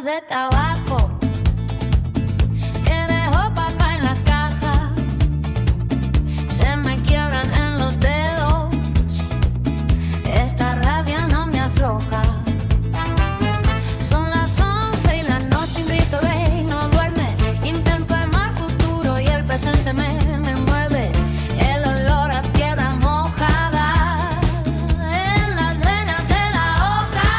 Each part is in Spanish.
bolsas de tabaco que dejó papá en la caja. Se me quiebran en los dedos, esta rabia no me afloja. Son las 11 y la noche en Cristo Rey no duerme. Intento el mal futuro y el presente me envuelve. El olor a tierra mojada en las venas de la hoja.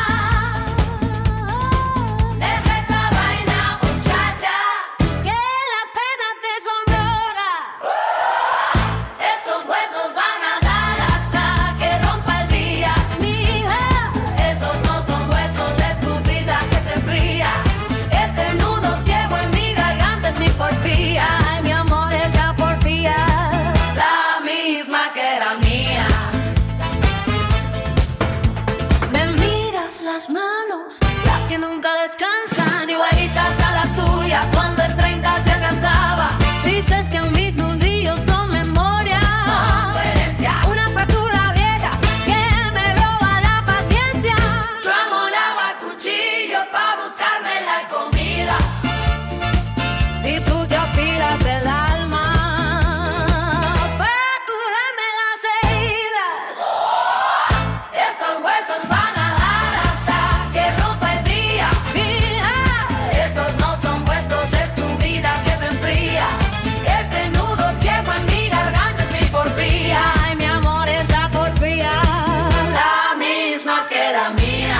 Deja esa vaina, muchacha, que la pena te sonroja. Estos huesos van a dar hasta que rompa el día. Mija, esos no son huesos, es tu vida que se enfría. Este nudo ciego en mi garganta es mi porfía. Ay, mi amor, esa porfía, la misma que era mía. Me miras las manos, las que nunca descansan, igualitas a las tuyas cuando el 30 te alcanzaba. Dices que mis nudillos son memoria, son tu herencia, una fractura vieja que me roba la paciencia. Yo amo lavar cuchillos pa' buscarme la comida y tú te afilas el alma para curarme las heridas. Estos huesos van a dar hasta que rompa el día. Mija, estos no son huesos, es tu vida que se enfría. Este nudo ciego en mi garganta es mi porfía. Ay, mi amor, esa porfía, la misma que la mía.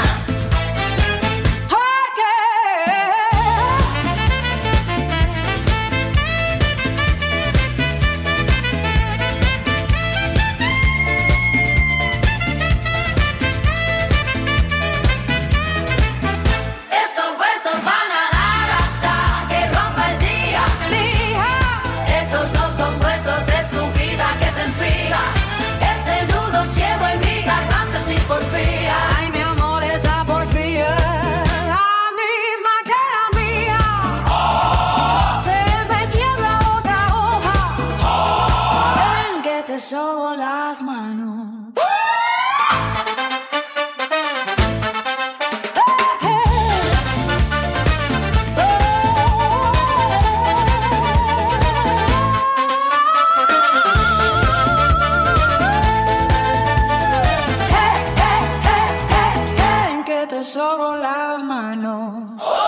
Estos huesos van a dar hasta que rompa el día. Mija, esos no son huesos, es tu vida que se enfría. Este nudo ciego en mi garganta es mi porfía. Ay, mi amor, esa porfía, la misma que la mía. Se me quiebra otra hoja, ven que te sobo las manos. Ven que te sobo las manos.